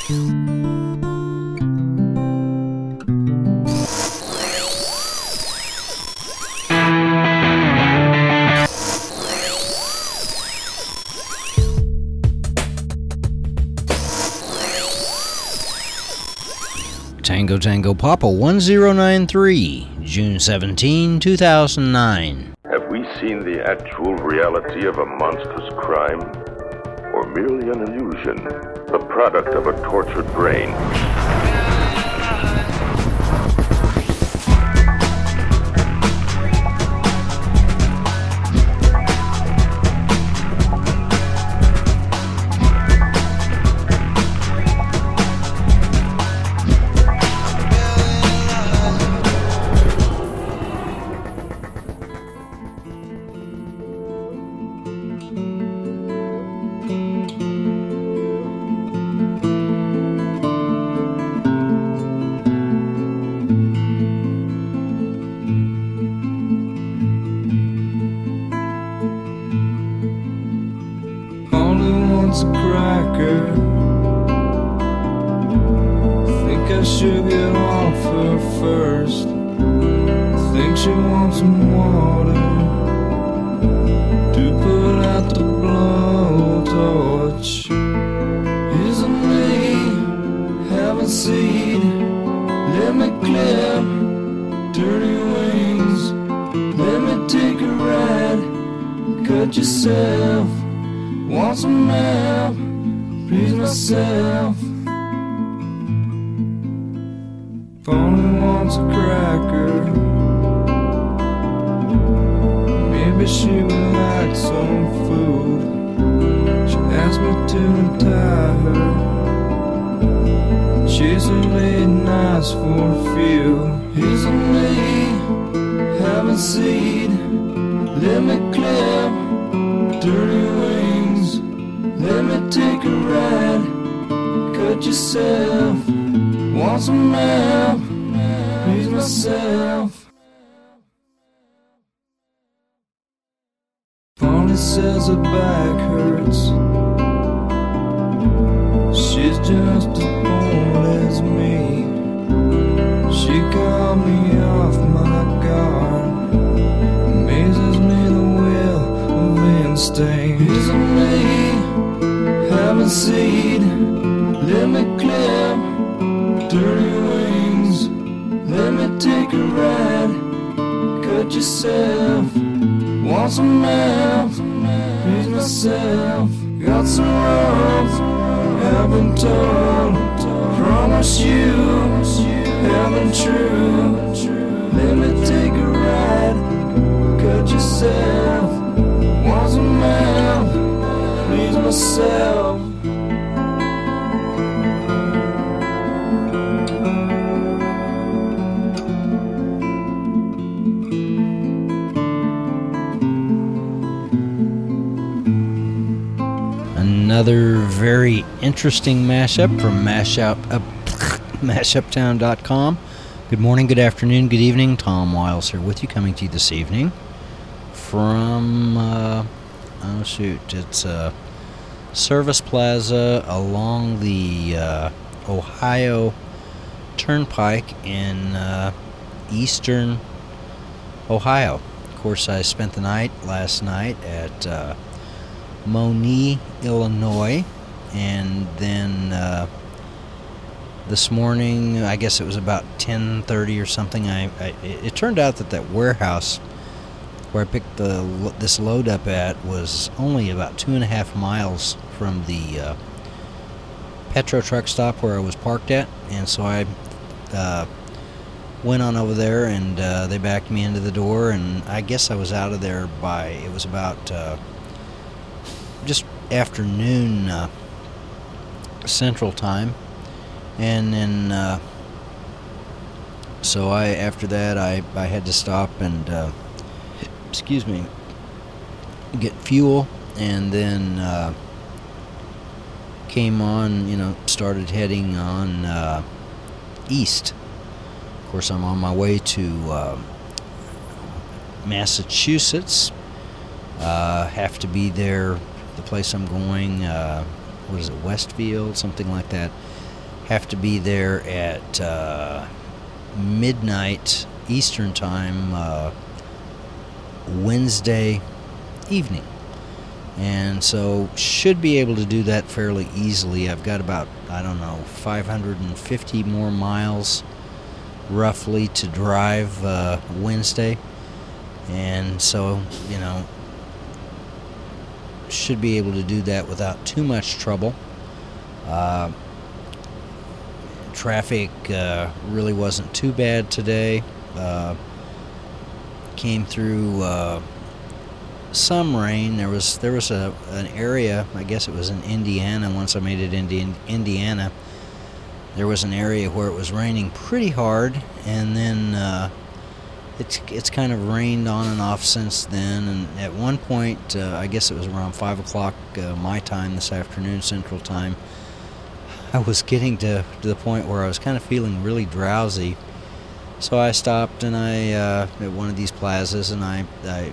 Tango Tango Papa 1093, June 17, 2009. Have we seen the actual reality of a monstrous crime? Or merely an illusion, the product of a tortured brain? A cracker. Think I should get off her first. Think she wants some water to put out the blowtorch. Isn't me have a seed? Let me clip dirty wings. Let me take a ride. Cut yourself. Want some help, please myself. Only wants a cracker. Maybe she would like some food. She asked me to untie her. She's a late nights for a few. Isn't me having seed? Let me clip dirty wings. Let me take a ride. Cut yourself. Want some help? Please myself. Polly says her back hurts. She's just as bold as me. She called me off my guard. Amazes me the will of instinct. Isn't me having seed? Let me clip dirty wings. Let me take a ride. Cut yourself. Want some help? Please myself. Got some rope, haven't told. Promise you, haven't true. Let me take a ride. Cut yourself. Want some help? Please myself. Another very interesting mashup from mashuptown.com. Good morning, good afternoon, good evening. Tom Wiles here with you, coming to you this evening from it's Service Plaza along the Ohio Turnpike in eastern Ohio. Of course, I spent the night last night at Moni, Illinois, and then this morning, I guess it was about 10:30 or something. It turned out that warehouse where I picked this load up at was only about 2.5 miles from the Petro truck stop where I was parked at, and so I went on over there, and they backed me into the door, and I guess I was out of there by, it was about just afternoon Central Time, and then so after that I had to stop and get fuel, and then came on, started heading on east. Of course, I'm on my way to Massachusetts. Have to be there. The place I'm going, what is it, Westfield, something like that. have to be there at midnight Eastern time Wednesday evening. And so should be able to do that fairly easily. I've got about, 550 more miles roughly to drive Wednesday. And so, should be able to do that without too much trouble. Traffic really wasn't too bad today. Came through some rain. There was an area, I guess it was in Indiana. Once I made it into Indiana, there was an area where it was raining pretty hard, and then it's kind of rained on and off since then. And at one point, I guess it was around 5 o'clock my time this afternoon, Central Time, I was getting to the point where I was kind of feeling really drowsy. So I stopped and I at one of these plazas, and I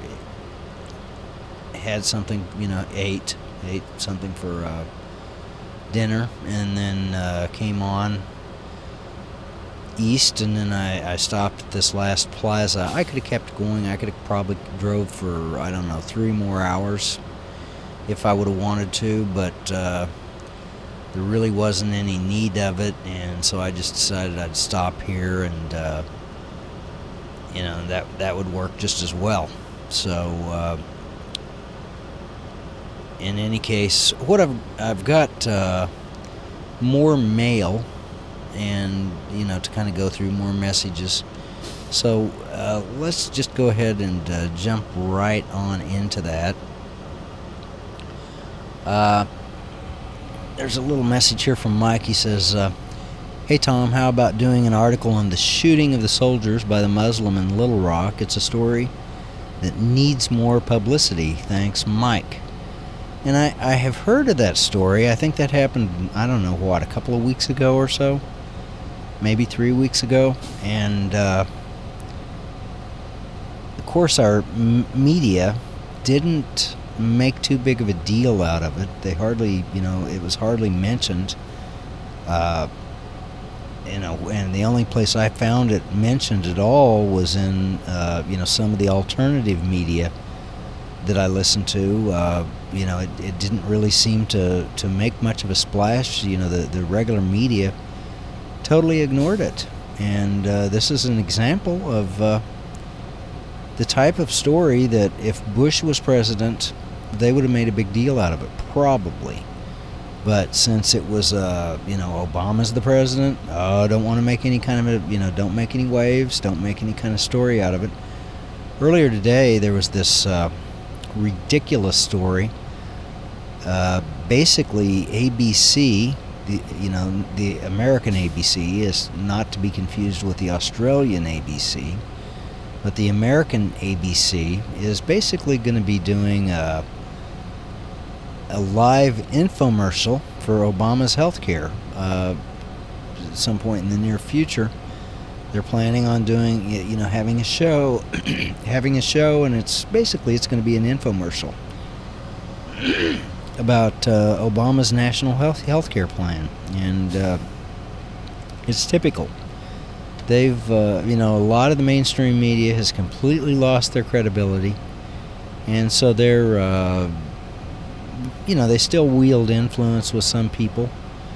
had something, ate something for dinner, and then came on east, and then I stopped at this last plaza. I could have kept going. I could have probably drove for 3 more hours if I would have wanted to, but there really wasn't any need of it, and so I just decided I'd stop here, and that would work just as well. So in any case, what I've got more mail, and to kind of go through more messages. So let's just go ahead and jump right on into that. There's a little message here from Mike. He says, "Hey Tom, how about doing an article on the shooting of the soldiers by the Muslim in Little Rock? It's a story that needs more publicity. Thanks, Mike." And I have heard of that story. I think that happened, a couple of weeks ago or so. Maybe 3 weeks ago. And, of course, our media didn't make too big of a deal out of it. They hardly, it was hardly mentioned. And the only place I found it mentioned at all was in, some of the alternative media that I listened to. It didn't really seem to make much of a splash. The regular media totally ignored it. And this is an example of the type of story that if Bush was president, they would have made a big deal out of it, probably. But since it was, Obama's the president, don't want to make any kind of, don't make any waves, don't make any kind of story out of it. Earlier today, there was this ridiculous story. Basically, ABC, the American ABC is not to be confused with the Australian ABC, but the American ABC is basically going to be doing a live infomercial for Obama's health care at some point in the near future. They're planning on doing, having a show, and it's going to be an infomercial about Obama's national health care plan, and it's typical. They've, a lot of the mainstream media has completely lost their credibility, and so they're, they still wield influence with some people.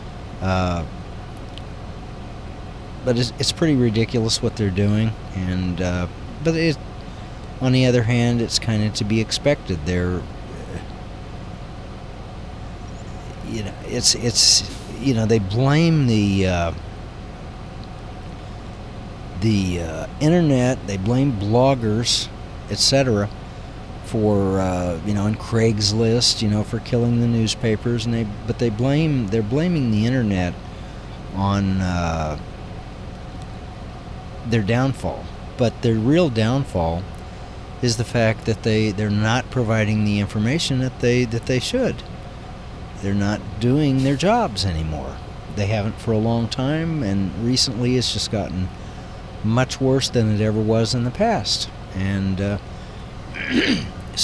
But it's pretty ridiculous what they're doing, and but on the other hand, it's kind of to be expected. They're, they blame the internet, they blame bloggers, etc., for and Craigslist, for killing the newspapers, and they're blaming the internet on their downfall. But their real downfall is the fact that they're not providing the information that they should. They're not doing their jobs anymore. They haven't for a long time, and recently it's just gotten much worse than it ever was in the past. And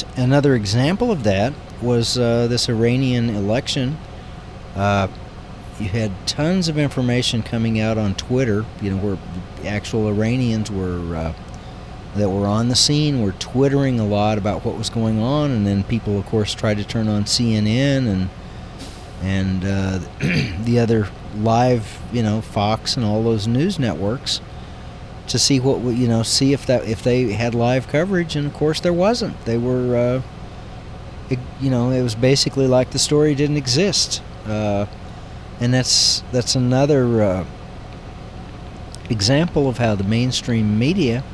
another example of that was this Iranian election. you had tons of information coming out on Twitter, where actual Iranians were that were on the scene were twittering a lot about what was going on, and then people, of course, tried to turn on CNN and the other live, Fox and all those news networks to see see if they had live coverage, and of course there wasn't. They were, it was basically like the story didn't exist, and that's another example of how the mainstream media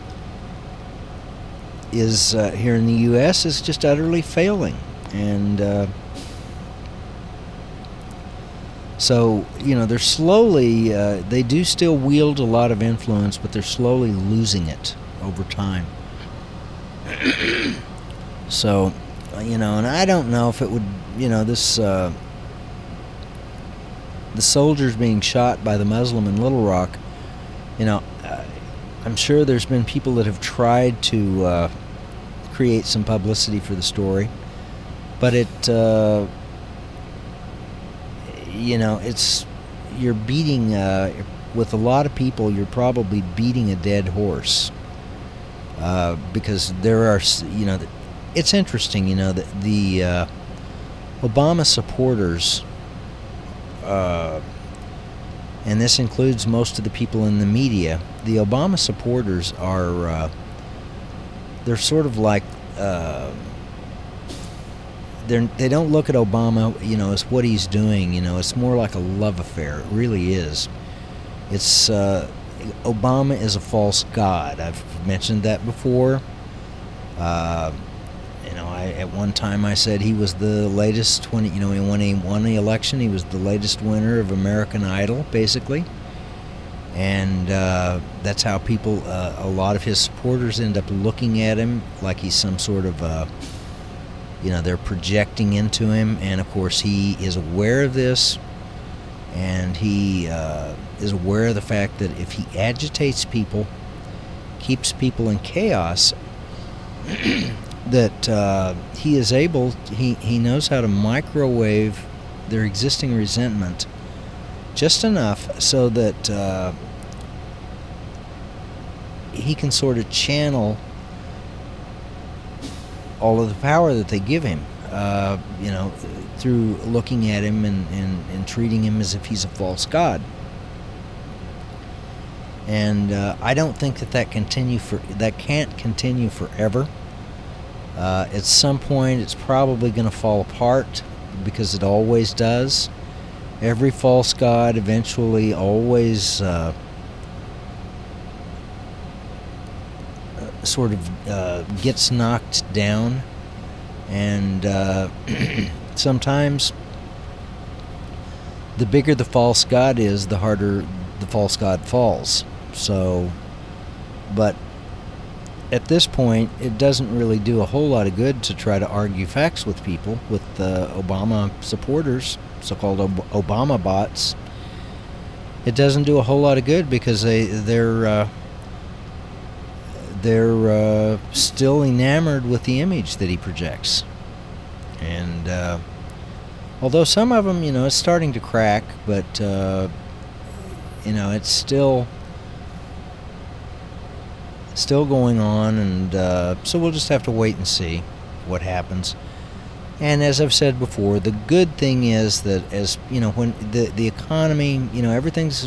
is here in the U.S. is just utterly failing, and so they're slowly they do still wield a lot of influence, but they're slowly losing it over time. So and I don't know if it would this the soldiers being shot by the Muslim in Little Rock, I'm sure there's been people that have tried to create some publicity for the story, but it's you're beating with a lot of people. You're probably beating a dead horse because there are it's interesting the Obama supporters. And this includes most of the people in the media. The Obama supporters are, they're sort of like, they don't look at Obama, as what he's doing. It's more like a love affair. It really is. It's Obama is a false god. I've mentioned that before. At one time I said he was the latest, when he won the election, he was the latest winner of American Idol, basically. And that's how people, a lot of his supporters end up looking at him like he's some sort of, they're projecting into him. And of course he is aware of this, and he is aware of the fact that if he agitates people, keeps people in chaos, that he is able, he knows how to microwave their existing resentment just enough so that he can sort of channel all of the power that they give him, through looking at him and treating him as if he's a false god. And I don't think that can't continue forever. At some point, it's probably going to fall apart, because it always does. Every false god eventually always sort of gets knocked down, and sometimes the bigger the false god is, the harder the false god falls. So, but at this point, it doesn't really do a whole lot of good to try to argue facts with people, with Obama supporters, so-called Obama bots. It doesn't do a whole lot of good, because they're still enamored with the image that he projects. And although some of them, it's starting to crack, but it's still going on, and so we'll just have to wait and see what happens. And as I've said before, the good thing is that, as when the economy, everything's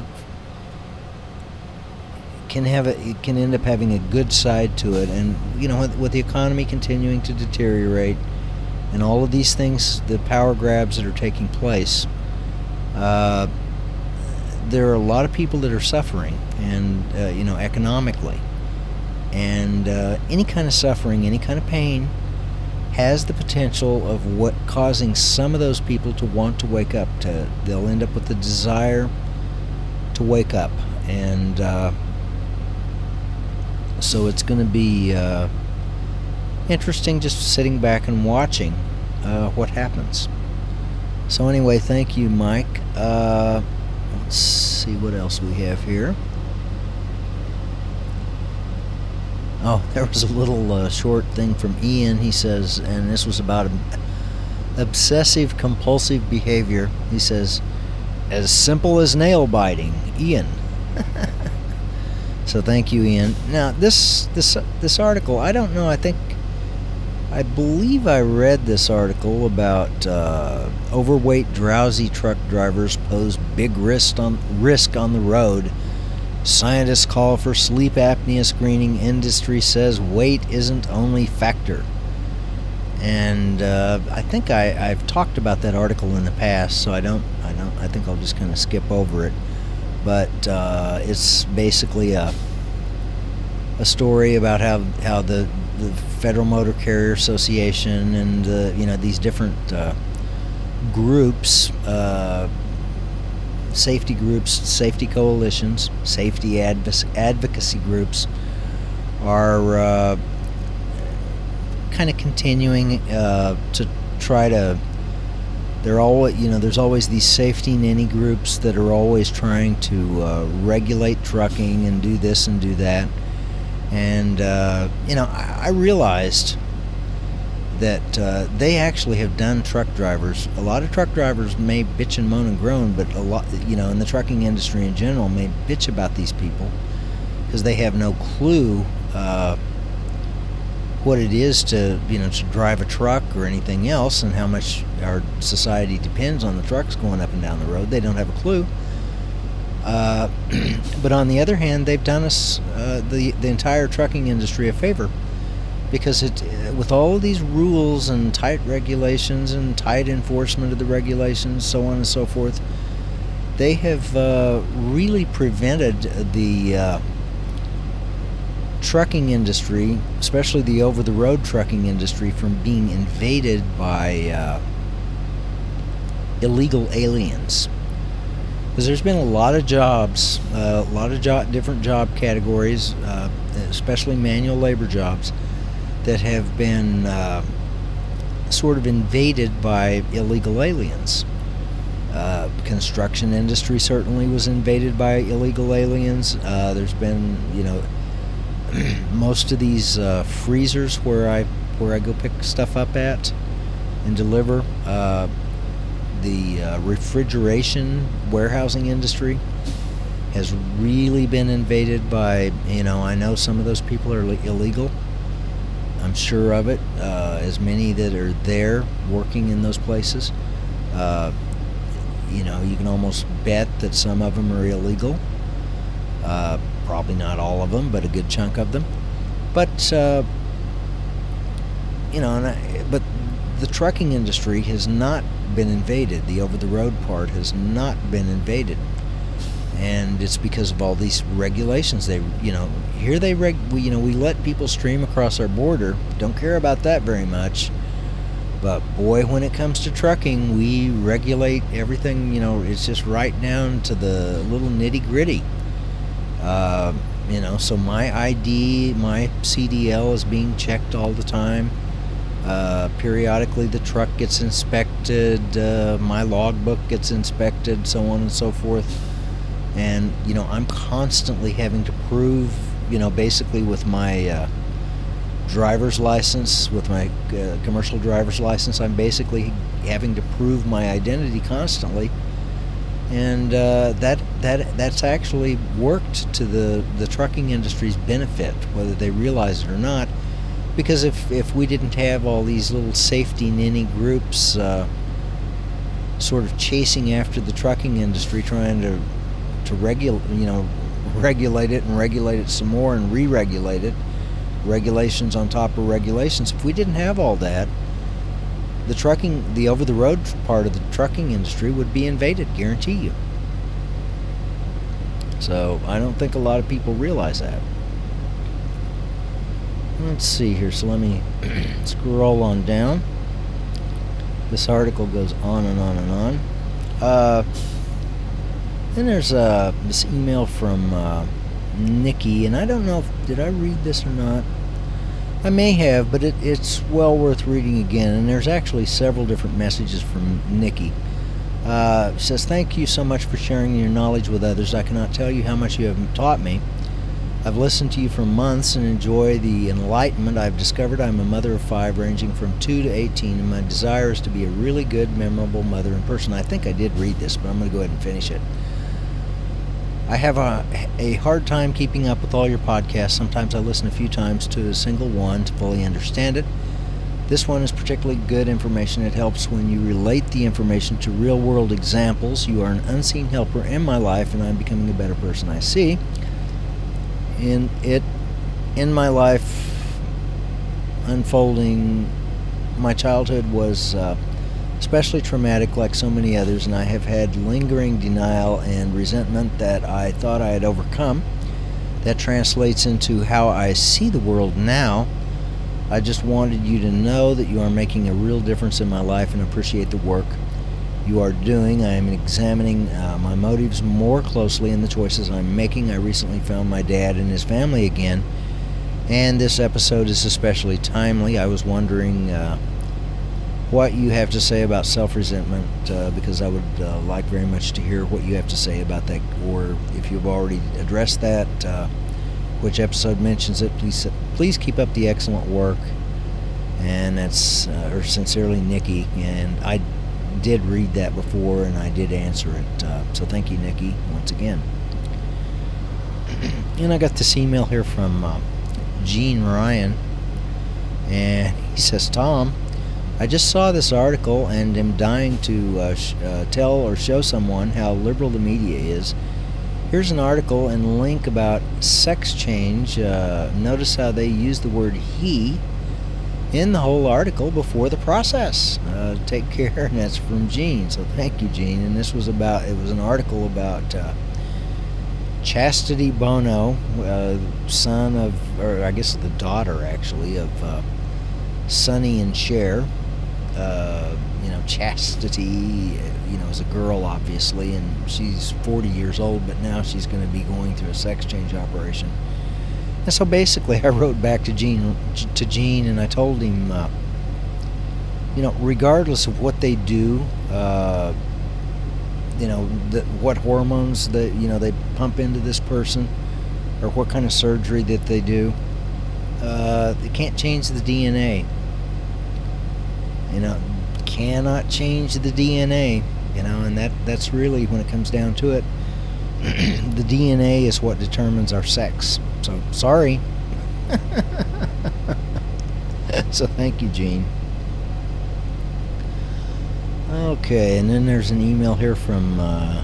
can end up having a good side to it, and with the economy continuing to deteriorate and all of these things, the power grabs that are taking place, there are a lot of people that are suffering, and economically. And any kind of suffering, any kind of pain, has the potential of causing some of those people to want to wake up. They'll end up with the desire to wake up, and so it's going to be interesting just sitting back and watching what happens. So anyway, thank you, Mike. Let's see what else we have here. Oh, there was a little short thing from Ian. He says, and this was about obsessive compulsive behavior. He says, as simple as nail biting, Ian. So thank you, Ian. Now this article, I don't know. I believe I read this article about overweight, drowsy truck drivers pose big risk on the road. Scientists call for sleep apnea screening. Industry says weight isn't only factor. And I think I've talked about that article in the past, so I think I'll just kind of skip over it. But it's basically a story about how the Federal Motor Carrier Association and these different groups, safety groups, safety coalitions, safety advocacy groups are kind of continuing to try to. They're always, there's always these safety ninny groups that are always trying to regulate trucking and do this and do that. And I realized that they actually have done truck drivers. A lot of truck drivers may bitch and moan and groan, but a lot, in the trucking industry in general, may bitch about these people because they have no clue what it is to drive a truck or anything else, and how much our society depends on the trucks going up and down the road. They don't have a clue. But on the other hand, they've done us, the entire trucking industry, a favor, because with all of these rules and tight regulations and tight enforcement of the regulations, so on and so forth, they have really prevented the trucking industry, especially the over-the-road trucking industry, from being invaded by illegal aliens. Because there's been a lot of jobs, different job categories, especially manual labor jobs, that have been sort of invaded by illegal aliens. Construction industry certainly was invaded by illegal aliens. There's been, most of these freezers where I go pick stuff up at and deliver. The refrigeration warehousing industry has really been invaded by, I know some of those people are illegal. I'm sure of it. As many that are there working in those places, you can almost bet that some of them are illegal. Probably not all of them, but a good chunk of them. But but the trucking industry has not been invaded. The over-the-road part has not been invaded, and it's because of all these regulations. We let people stream across our border. Don't care about that very much. But boy, when it comes to trucking, we regulate everything. It's just right down to the little nitty-gritty. So my ID, my CDL is being checked all the time. Periodically the truck gets inspected, my logbook gets inspected, so on and so forth. And, I'm constantly having to prove, basically with my driver's license, with my commercial driver's license, I'm basically having to prove my identity constantly. And that's actually worked to the trucking industry's benefit, whether they realize it or not. Because if we didn't have all these little safety ninny groups sort of chasing after the trucking industry, trying to regulate it and regulate it some more and re-regulate it, regulations on top of regulations, if we didn't have all that, the over-the-road part of the trucking industry would be invaded, guarantee you. So I don't think a lot of people realize that. Let's see here, so let me scroll on down. This article goes on and on and on. Then there's this email from Nikki, and I don't know did I read this or not. I may have, but it's well worth reading again, and there's actually several different messages from Nikki. It says, "Thank you so much for sharing your knowledge with others. I cannot tell you how much you have taught me. I've listened to you for months and enjoy the enlightenment I've discovered. I'm a mother of 5 ranging from 2 to 18, and my desire is to be a really good, memorable mother in person. I think I did read this, but I'm going to go ahead and finish it. I have a hard time keeping up with all your podcasts. Sometimes I listen a few times to a single one to fully understand it. This one is particularly good information. It helps when you relate the information to real-world examples. You are an unseen helper in my life, and I'm becoming a better person. I see. In my life unfolding, my childhood was especially traumatic, like so many others, and I have had lingering denial and resentment that I thought I had overcome. That translates into how I see the world now. I just wanted you to know that you are making a real difference in my life and appreciate the work you are doing. I am examining my motives more closely in the choices I'm making. I recently found my dad and his family again, and this episode is especially timely. I was wondering what you have to say about self-resentment, because I would like very much to hear what you have to say about that, or if you've already addressed that, which episode mentions it. Please keep up the excellent work. And that's sincerely, Nikki. And I did read that before, and I did answer it. So thank you, Nikki, once again. And I got this email here from Gene Ryan, and he says, Tom, I just saw this article and am dying to tell or show someone how liberal the media is. Here's an article and link about sex change. Notice how they use the word he in the whole article before the process. Take care. And that's from Gene. So thank you, Gene. And this was an article about Chastity Bono, son of, or I guess the daughter actually, of Sonny and Cher. Chastity, is a girl, obviously, and she's 40 years old, but now she's going to be going through a sex change operation. And so basically I wrote back to Gene, and I told him, regardless of what they do, what hormones they pump into this person, or what kind of surgery that they do, they can't change the DNA. Cannot change the DNA, and that's really, when it comes down to it, the DNA is what determines our sex. So, sorry. So, thank you, Gene. Okay, and then there's an email here from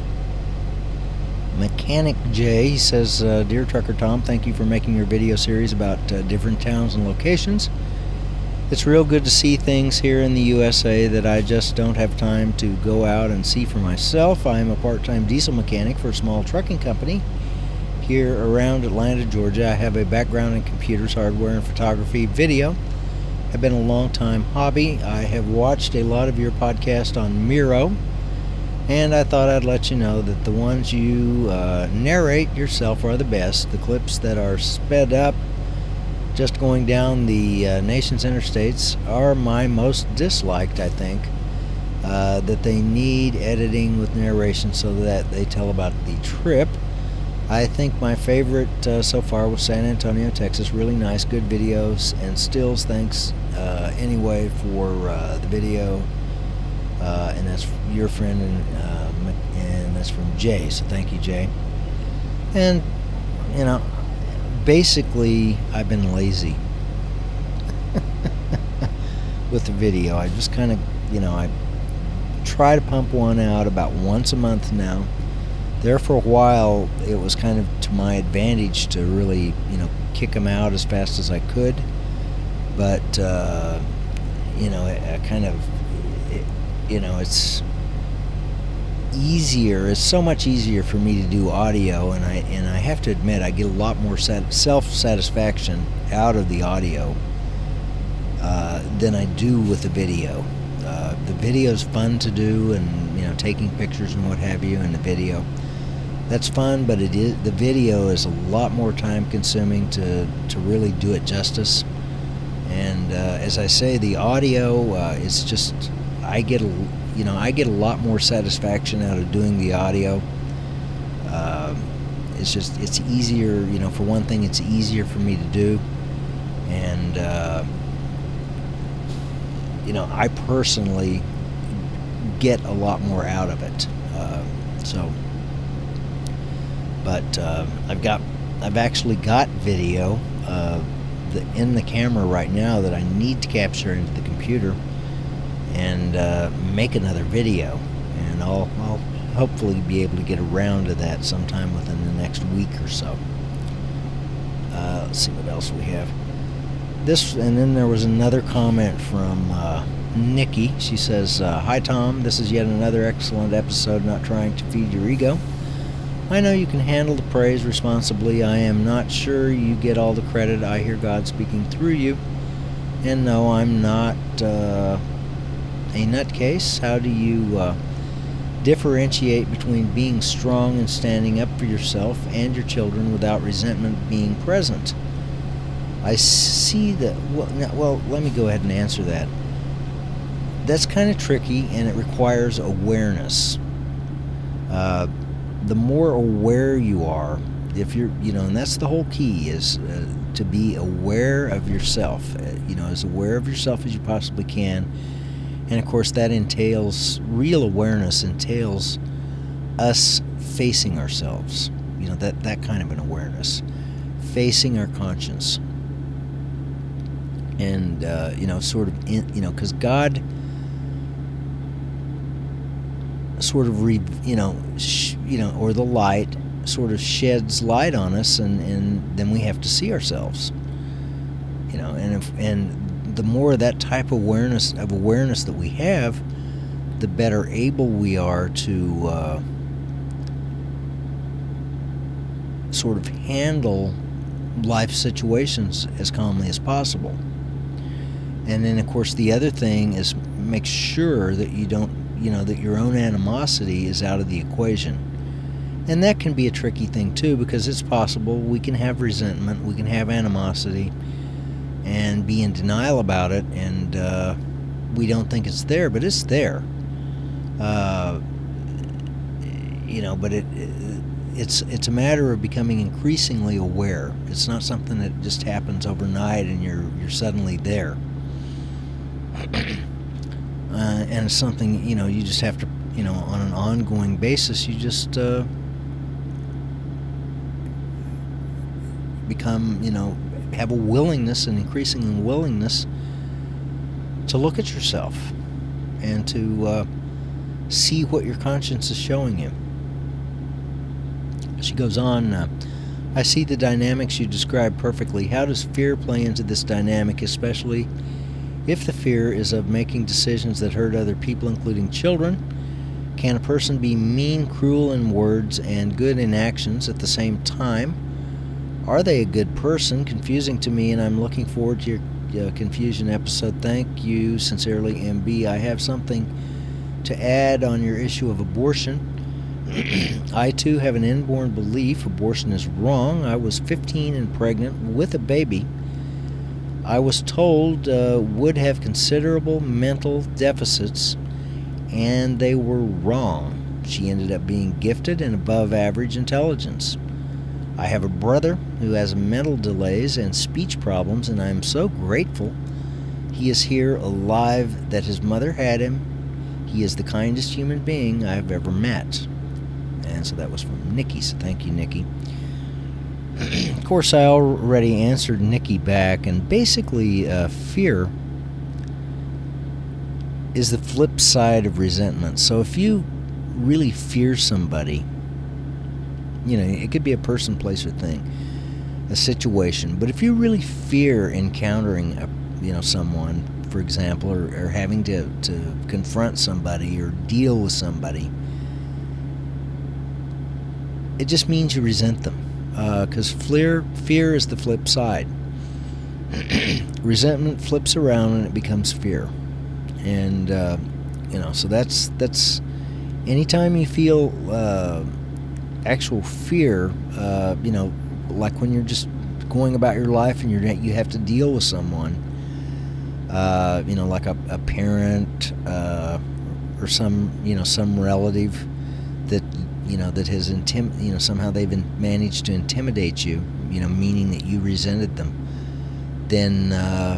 Mechanic J. He says, Dear Trucker Tom, thank you for making your video series about different towns and locations. It's real good to see things here in the USA that I just don't have time to go out and see for myself. I am a part-time diesel mechanic for a small trucking company here around Atlanta, Georgia. I have a background in computers, hardware, and photography. Video have been a long-time hobby. I have watched a lot of your podcast on Miro, and I thought I'd let you know that the ones you narrate yourself are the best. The clips that are sped up, just going down the nation's interstates, are my most disliked, I think. That they need editing with narration so that they tell about the trip. I think my favorite so far was San Antonio, Texas. Really nice, good videos and stills. Thanks anyway for the video. And that's your friend, and that's from Jay. So thank you, Jay. And, basically, I've been lazy with the video. I just kind of, I try to pump one out about once a month now. There for a while, it was kind of to my advantage to really, kick them out as fast as I could. But, I kind of, it's easier. It's so much easier for me to do audio, and I have to admit, I get a lot more self-satisfaction out of the audio than I do with the video. The video's fun to do, and taking pictures and what have you in the video, that's fun, but the video is a lot more time consuming to really do it justice. And as I say, the audio is just, I get a lot more satisfaction out of doing the audio. it's easier, for one thing, it's easier for me to do. And, I personally get a lot more out of it. But I've actually got video in the camera right now that I need to capture into the computer and make another video. And I'll hopefully be able to get around to that sometime within the next week or so. Let's see what else we have. And then there was another comment from Nikki. She says, "Hi Tom, this is yet another excellent episode, not trying to feed your ego. I know you can handle the praise responsibly. I am not sure you get all the credit. I hear God speaking through you. And no, I'm not a nutcase. How do you differentiate between being strong and standing up for yourself and your children without resentment being present?" I see that. Well, let me go ahead and answer that. That's kind of tricky, and it requires awareness. The more aware you are, if you're, and that's the whole key, is to be aware of yourself. As aware of yourself as you possibly can. And of course, that entails, real awareness entails us facing ourselves. That kind of an awareness, facing our conscience. And sort of, because God sort of or the light sort of sheds light on us, and then we have to see ourselves. And the more of that type of awareness that we have, the better able we are to sort of handle life situations as calmly as possible. And then, of course, the other thing is make sure that you don't, that your own animosity is out of the equation. And that can be a tricky thing, too, because it's possible we can have resentment, we can have animosity, and be in denial about it, and we don't think it's there, but it's there. But it's a matter of becoming increasingly aware. It's not something that just happens overnight and you're suddenly there. And it's something, you just have to, on an ongoing basis, you just become, have a willingness, an increasing willingness to look at yourself and to see what your conscience is showing you. She goes on, I see the dynamics you described perfectly. How does fear play into this dynamic, especially if the fear is of making decisions that hurt other people, including children? Can a person be mean, cruel in words and good in actions at the same time? Are they a good person? Confusing to me, and I'm looking forward to your confusion episode. Thank you, sincerely, MB. I have something to add on your issue of abortion. I, too, have an inborn belief abortion is wrong. I was 15 and pregnant with a baby I was told would have considerable mental deficits, and they were wrong. She ended up being gifted and above average intelligence. I have a brother who has mental delays and speech problems, and I am so grateful he is here alive that his mother had him. He is the kindest human being I have ever met. And so that was from Nikki, so thank you, Nikki. Of course, I already answered Nikki back, and basically fear is the flip side of resentment. So if you really fear somebody, it could be a person, place, or thing, a situation, but if you really fear encountering someone, for example, or having to confront somebody or deal with somebody, it just means you resent them. Because fear is the flip side. Resentment flips around and it becomes fear. And, so that's anytime you feel actual fear, like when you're just going about your life and you have to deal with someone, like a parent or some relative that that has somehow they've managed to intimidate you, meaning that you resented them, then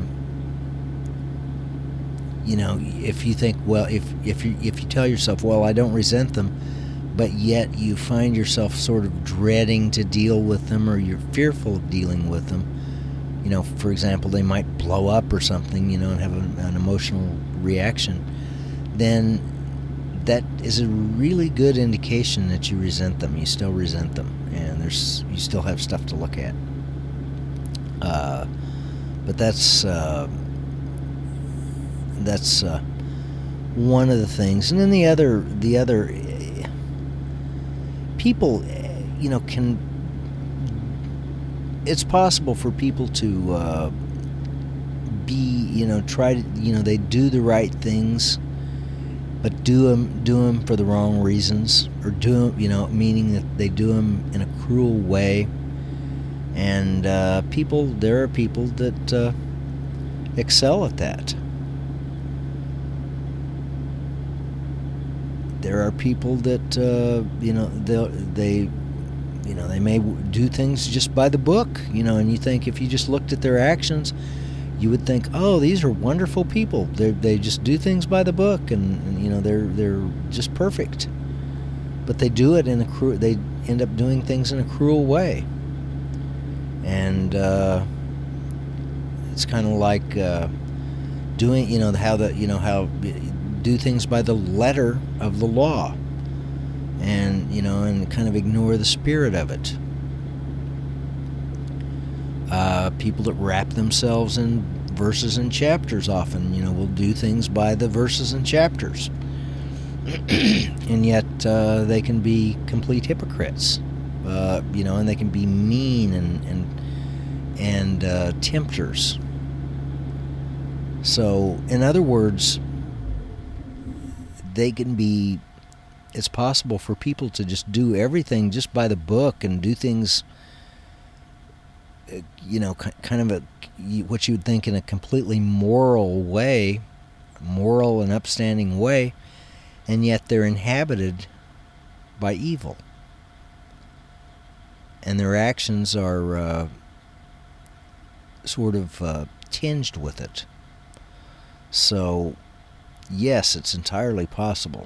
if you think, well, if you tell yourself, well, I don't resent them, but yet you find yourself sort of dreading to deal with them, or you're fearful of dealing with them, for example, they might blow up or something, and have an emotional reaction, then that is a really good indication that you resent them. You still resent them, and you still have stuff to look at. But that's one of the things. And then the other people, it's possible for people to try to, they do the right things, but do them for the wrong reasons, or meaning that they do them in a cruel way. And there are people that excel at that. There are people that they may do things just by the book, and you think if you just looked at their actions, you would think, oh, these are wonderful people. They just do things by the book, and they're just perfect. But they do it they end up doing things in a cruel way. And it's kind of like doing, how do things by the letter of the law, and and kind of ignore the spirit of it. People that wrap themselves in verses and chapters often, will do things by the verses and chapters, and yet they can be complete hypocrites, and they can be mean and tempters. So, in other words, it's possible for people to just do everything just by the book and do things, kind of what you would think in a completely moral and upstanding way, and yet they're inhabited by evil. And their actions are sort of tinged with it. So, yes, it's entirely possible.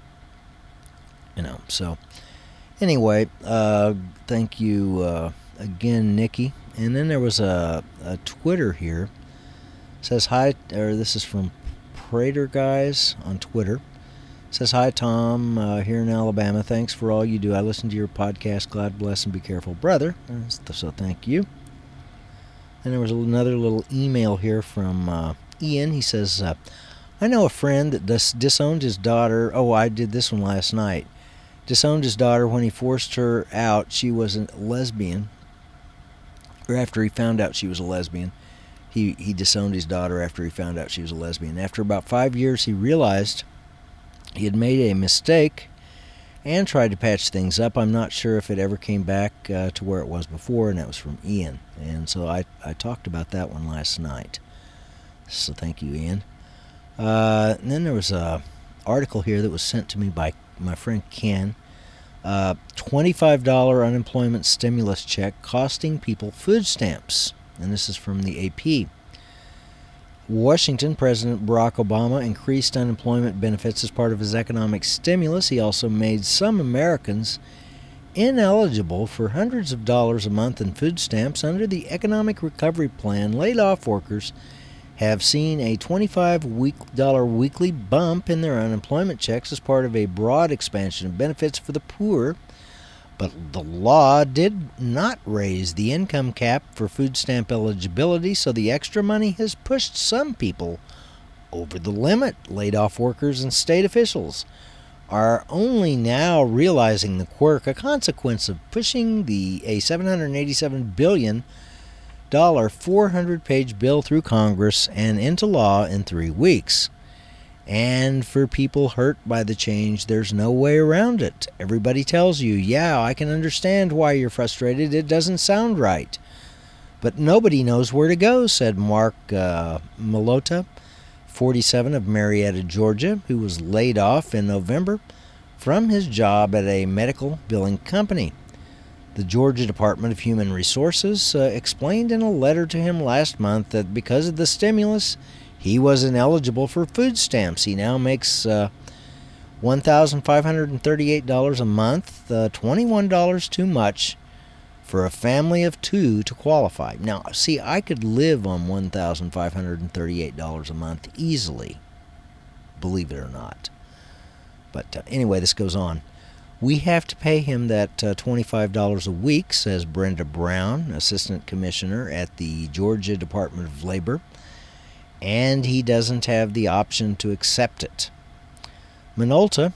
So anyway, thank you again, Nikki. And then there was a Twitter here. It says hi, or this is from Prater Guys on Twitter. It says, hi, Tom, here in Alabama. Thanks for all you do. I listen to your podcast. God bless and be careful, brother. So thank you. And there was another little email here from Ian. He says, I know a friend that disowned his daughter. Oh, I did this one last night. Disowned his daughter when he forced her out she was a lesbian. Or after he found out she was a lesbian. He disowned his daughter after he found out she was a lesbian. After about 5 years, he realized he had made a mistake and tried to patch things up. I'm not sure if it ever came back to where it was before, and that was from Ian. And so I talked about that one last night. So thank you, Ian. And then there was an article here that was sent to me by my friend Ken. $25 unemployment stimulus check costing people food stamps. And this is from the AP. Washington, President Barack Obama increased unemployment benefits as part of his economic stimulus. He also made some Americans ineligible for hundreds of dollars a month in food stamps. Under the Economic Recovery Plan, laid-off workers have seen a $25 weekly bump in their unemployment checks as part of a broad expansion of benefits for the poor. But the law did not raise the income cap for food stamp eligibility, so the extra money has pushed some people over the limit. Laid-off workers and state officials are only now realizing the quirk, a consequence of pushing a $787 billion 400-page bill through Congress and into law in 3 weeks. And for people hurt by the change, there's no way around it. Everybody tells you, yeah, I can understand why you're frustrated. It doesn't sound right. But nobody knows where to go, said Mark Malota, 47, of Marietta, Georgia, who was laid off in November from his job at a medical billing company. The Georgia Department of Human Resources explained in a letter to him last month that because of the stimulus, he was ineligible for food stamps. He now makes $1,538 a month, $21 too much for a family of two to qualify. Now, see, I could live on $1,538 a month easily, believe it or not. But anyway, this goes on. We have to pay him that $25 a week, says Brenda Brown, Assistant Commissioner at the Georgia Department of Labor, and he doesn't have the option to accept it. Milota,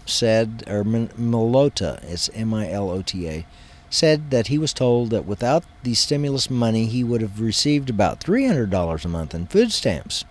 it's M-I-L-O-T-A, said that he was told that without the stimulus money, he would have received about $300 a month in food stamps.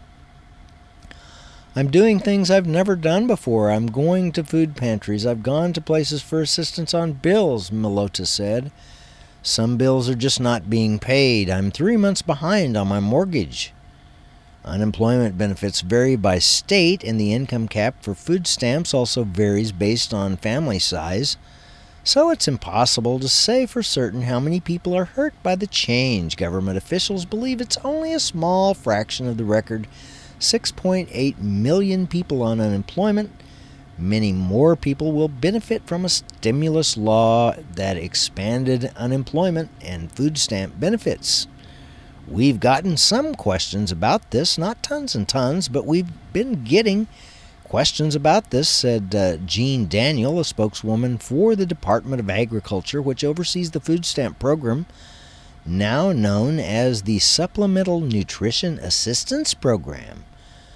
I'm doing things I've never done before. I'm going to food pantries. I've gone to places for assistance on bills, Milota said. Some bills are just not being paid. I'm 3 months behind on my mortgage. Unemployment benefits vary by state, and the income cap for food stamps also varies based on family size. So it's impossible to say for certain how many people are hurt by the change. Government officials believe it's only a small fraction of the record 6.8 million people on unemployment. Many more people will benefit from a stimulus law that expanded unemployment and food stamp benefits. We've gotten some questions about this, not tons and tons, but we've been getting questions about this, said Jean Daniel, a spokeswoman for the Department of Agriculture, which oversees the food stamp program, now known as the Supplemental Nutrition Assistance Program,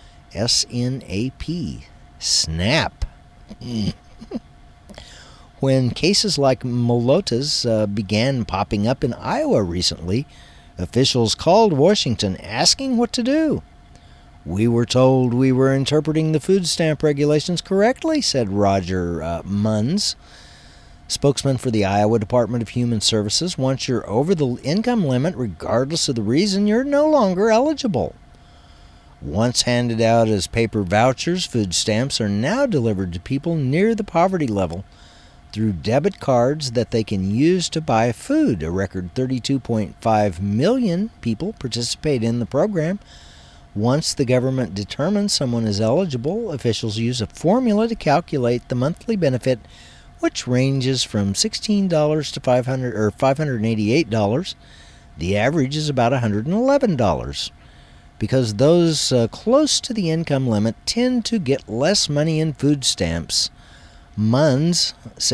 SNAP. SNAP. When cases like Milota's began popping up in Iowa recently, officials called Washington asking what to do. We were told we were interpreting the food stamp regulations correctly, said Roger Munns, spokesman for the Iowa Department of Human Services. Once you're over the income limit, regardless of the reason, you're no longer eligible. Once handed out as paper vouchers, food stamps are now delivered to people near the poverty level through debit cards that they can use to buy food. A record 32.5 million people participate in the program. Once the government determines someone is eligible, officials use a formula to calculate the monthly benefit, which ranges from $16 to $588. The average is about $111. Because those close to the income limit tend to get less money in food stamps. Munns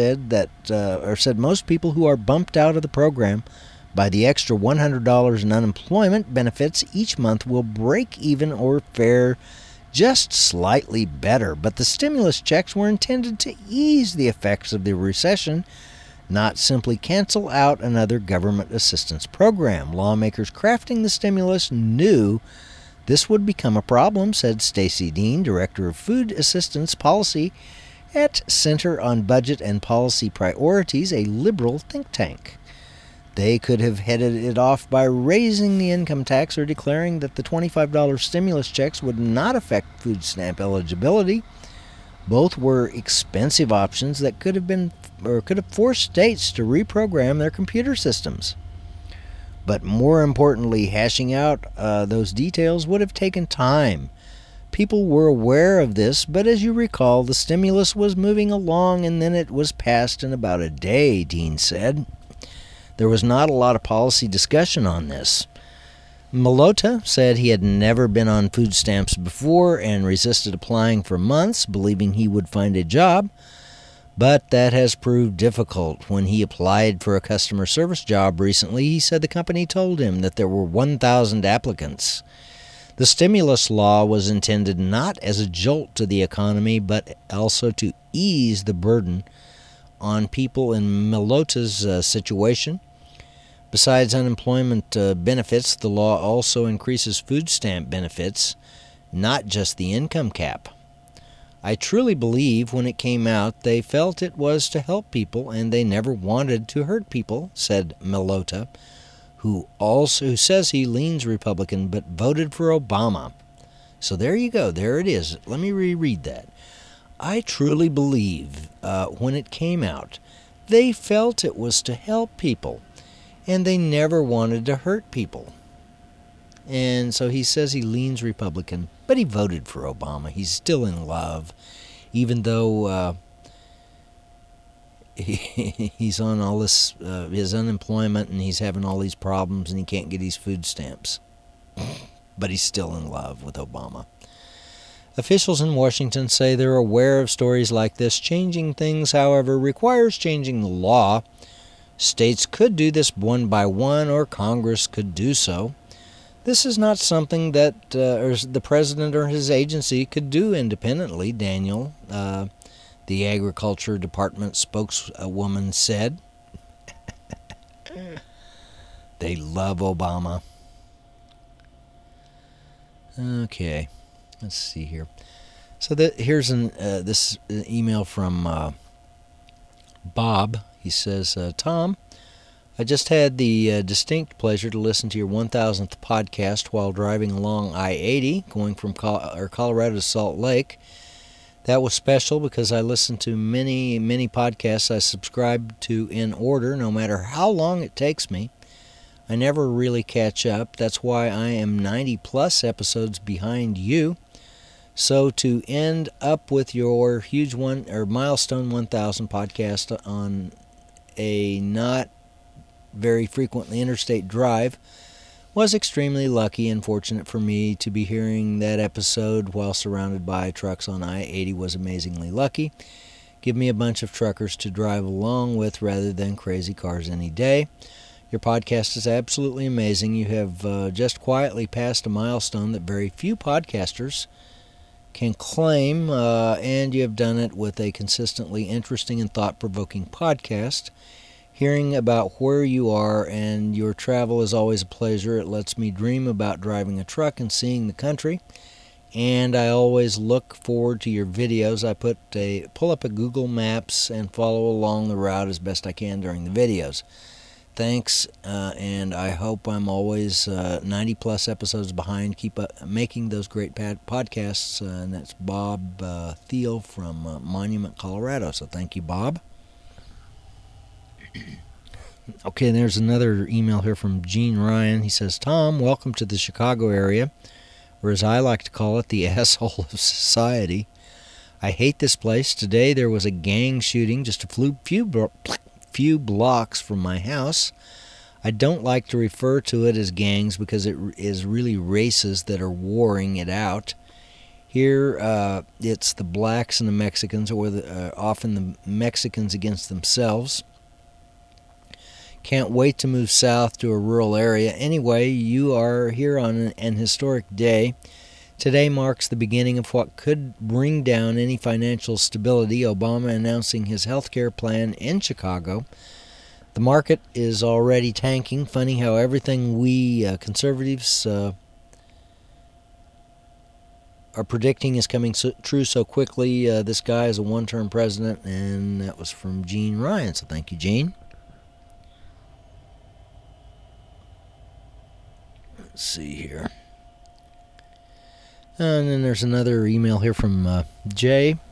said most people who are bumped out of the program by the extra $100 in unemployment benefits each month will break even or fare just slightly better. But the stimulus checks were intended to ease the effects of the recession, not simply cancel out another government assistance program. Lawmakers crafting the stimulus knew this would become a problem, said Stacy Dean, Director of Food Assistance Policy at Center on Budget and Policy Priorities, a liberal think tank. They could have headed it off by raising the income tax or declaring that the $25 stimulus checks would not affect food stamp eligibility. Both were expensive options that could have forced states to reprogram their computer systems. But more importantly, hashing out those details would have taken time. People were aware of this, but as you recall, the stimulus was moving along and then it was passed in about a day, Dean said. There was not a lot of policy discussion on this. Milota said he had never been on food stamps before and resisted applying for months, believing he would find a job. But that has proved difficult. When he applied for a customer service job recently, he said the company told him that there were 1,000 applicants. The stimulus law was intended not as a jolt to the economy, but also to ease the burden on people in Milota's situation. Besides unemployment benefits, the law also increases food stamp benefits, not just the income cap. I truly believe when it came out, they felt it was to help people, and they never wanted to hurt people, said Milota, who says he leans Republican but voted for Obama. So there you go. There it is. Let me reread that. I truly believe when it came out, they felt it was to help people, and they never wanted to hurt people. And so he says he leans Republican, but he voted for Obama. He's still in love, even though he's on all this, his unemployment, and he's having all these problems, and he can't get his food stamps. But he's still in love with Obama. Officials in Washington say they're aware of stories like this. Changing things, however, requires changing the law. States could do this one by one, or Congress could do so. This is not something that the president or his agency could do independently, Daniel, the Agriculture Department spokeswoman said. They love Obama. Okay, let's see here. So here's this email from Bob. He says, Tom, I just had the distinct pleasure to listen to your 1000th podcast while driving along I-80, going from Colorado to Salt Lake. That was special because I listened to many, many podcasts I subscribe to in order, no matter how long it takes me. I never really catch up. That's why I am 90-plus episodes behind you. So to end up with your huge milestone 1000 podcast on a not very frequently interstate drive was extremely lucky and fortunate for me. To be hearing that episode while surrounded by trucks on I-80 was amazingly lucky. Give me a bunch of truckers to drive along with rather than crazy cars any day. Your podcast is absolutely amazing. You have just quietly passed a milestone that very few podcasters can claim, and you have done it with a consistently interesting and thought-provoking podcast. Hearing about where you are and your travel is always a pleasure. It lets me dream about driving a truck and seeing the country. And I always look forward to your videos. I pull up a Google Maps and follow along the route as best I can during the videos. Thanks, and I hope I'm always 90-plus episodes behind. Keep making those great podcasts, and that's Bob Thiel from Monument, Colorado. So thank you, Bob. Okay, there's another email here from Gene Ryan. He says, Tom, welcome to the Chicago area, or as I like to call it, the asshole of society. I hate this place. Today there was a gang shooting just a few blocks from my house. I don't like to refer to it as gangs because it is really races that are warring it out. Here it's the blacks and the Mexicans, or often the Mexicans against themselves. Can't wait to move south to a rural area. Anyway, you are here on an historic day. Today marks the beginning of what could bring down any financial stability. Obama announcing his health care plan in Chicago. The market is already tanking. Funny how everything we conservatives are predicting is coming true so quickly. This guy is a one-term president, and that was from Gene Ryan. So thank you, Gene. Let's see here. And then there's another email here from Jay. It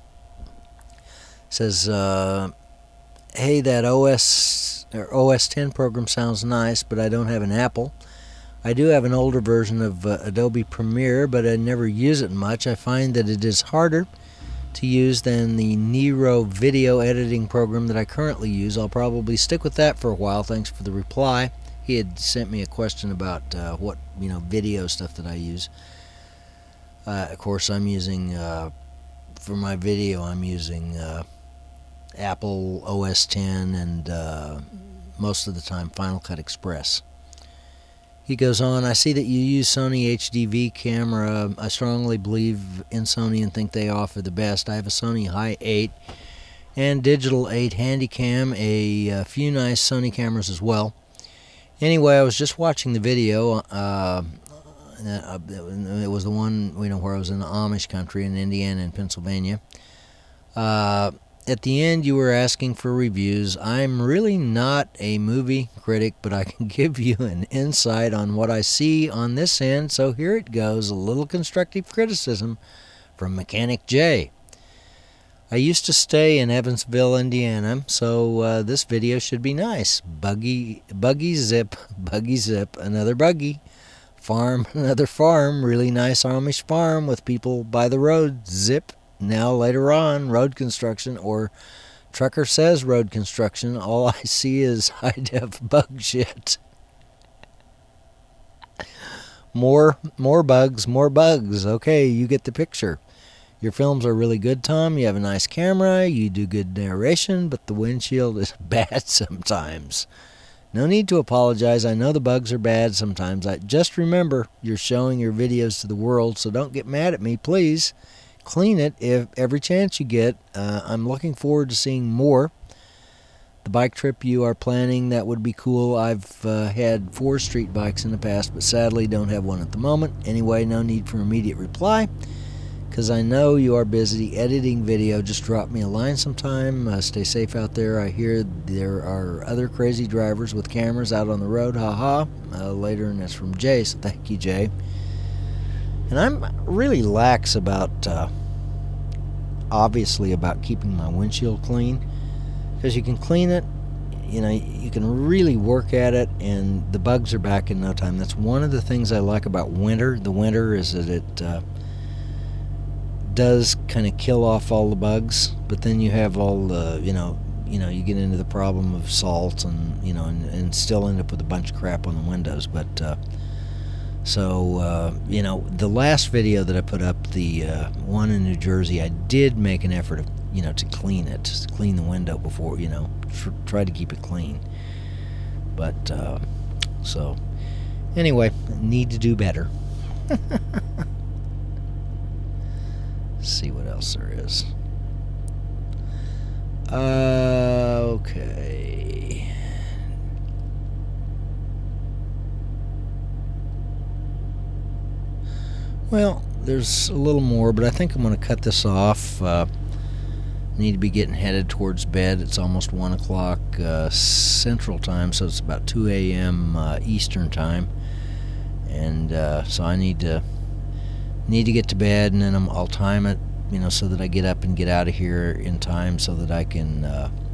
says, hey, that OS 10 program sounds nice, but I don't have an Apple. I do have an older version of Adobe Premiere, but I never use it much. I find that it is harder to use than the Nero video editing program that I currently use. I'll probably stick with that for a while. Thanks for the reply. He had sent me a question about what video stuff that I use. Of course, I'm using for my video. I'm using Apple OS 10 and most of the time Final Cut Express. He goes on, I see that you use Sony HDV camera. I strongly believe in Sony and think they offer the best. I have a Sony Hi8 and Digital 8 Handycam, a few nice Sony cameras as well. Anyway, I was just watching the video. It was the one where I was in the Amish country in Indiana and Pennsylvania. At the end, you were asking for reviews. I'm really not a movie critic, but I can give you an insight on what I see on this end, so here it goes, a little constructive criticism from Mechanic J. I used to stay in Evansville, Indiana, so this video should be nice. Buggy zip, another buggy. Farm, another farm, really nice Amish farm with people by the road. Zip. Now later on, road construction, or trucker says road construction. All I see is high-def bug shit. More bugs. Okay, you get the picture. Your films are really good, Tom. You have a nice camera. You do good narration, but the windshield is bad sometimes. No need to apologize. I know the bugs are bad sometimes. Just remember, you're showing your videos to the world, so don't get mad at me, please. Clean it if every chance you get. I'm looking forward to seeing more. The bike trip you are planning, that would be cool. I've had 4 street bikes in the past, but sadly don't have one at the moment. Anyway, no need for immediate reply, because I know you are busy editing video. Just drop me a line sometime. Stay safe out there. I hear there are other crazy drivers with cameras out on the road. Haha. Later, and that's from Jay, so thank you, Jay. And I'm really lax about, obviously, about keeping my windshield clean, because you can clean it, you can really work at it, and the bugs are back in no time. That's one of the things I like about winter. The winter is that it does kind of kill off all the bugs, but then you have all the, you get into the problem of salt and, and still end up with a bunch of crap on the windows. But, the last video that I put up, the one in New Jersey, I did make an effort of, to clean it, to clean the window before, try to keep it clean. But, anyway, need to do better. See what else there is. Okay. Well, there's a little more, but I think I'm going to cut this off. Need to be getting headed towards bed. It's almost 1 o'clock Central Time, so it's about 2 a.m. Eastern Time. And so I need to get to bed, and then I'll time it, so that I get up and get out of here in time, so that I can,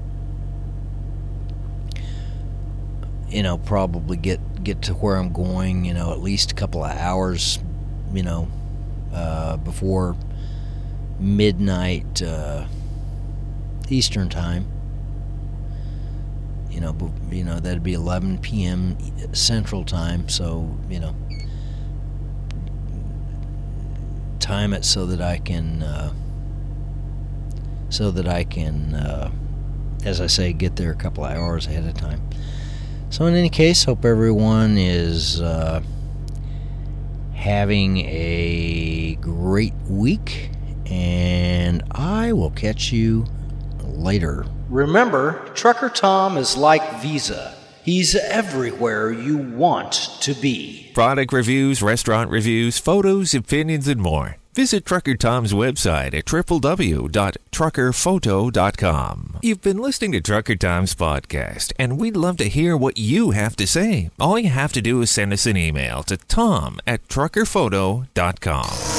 probably get to where I'm going, at least a couple of hours, before midnight Eastern Time. That'd be 11 p.m. Central Time, so, time it so that I can, as I say, get there a couple of hours ahead of time. So in any case, hope everyone is having a great week, and I will catch you later. Remember, Trucker Tom is like Visa. He's everywhere you want to be. Product reviews, restaurant reviews, photos, opinions, and more. Visit Trucker Tom's website at www.truckerphoto.com. You've been listening to Trucker Tom's podcast, and we'd love to hear what you have to say. All you have to do is send us an email to tom@truckerphoto.com.